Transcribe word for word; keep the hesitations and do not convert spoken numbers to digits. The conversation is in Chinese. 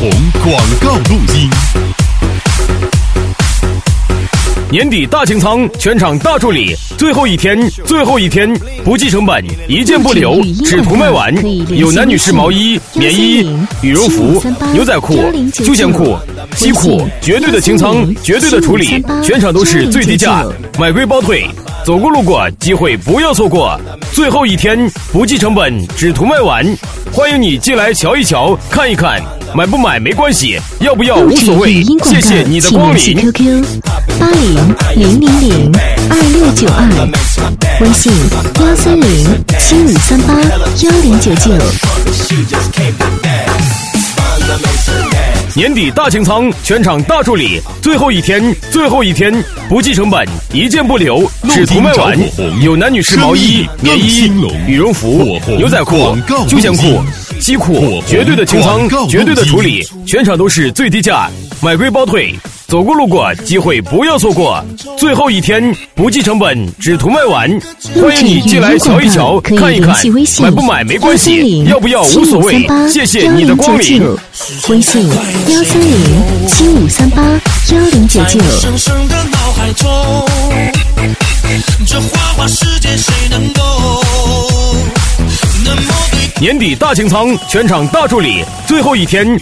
红广告录音。 年底大清仓，全场大助理，最后一天，最后一天，不计成本，一件不留，只图卖完。有男女士毛衣、棉衣、羽绒服、牛仔裤、休闲裤、西裤，绝对的清仓，绝对的处理，全场都是最低价，买贵包退。走过路过，机会不要错过。最后一天，不计成本，只图卖完。欢迎你进来瞧一瞧，看一看，买不买没关系，要不要无所谓。谢谢你的光临。 Q Q 八零零零零二六九二，微信幺三零七五三八幺零九九。 年底大清仓，全场大助理，最后一天，最后一天，不计成本，一件不留，只图卖完。有男女士毛衣、棉衣、羽绒服、牛仔裤、休闲裤、西裤，绝对的清仓，绝对的处理，全场都是最低价，买贵包退。走过路过，机会不要错过。最后一天，不计成本，只图卖完。欢迎你进来瞧一瞧，看一看，买不买没关系，要不要无所谓。谢谢你的光临。 微信幺三零七五三八幺零九九。 生生的脑海中，这花花世界谁能懂？ 年底大清仓，全场大助理，最后一天，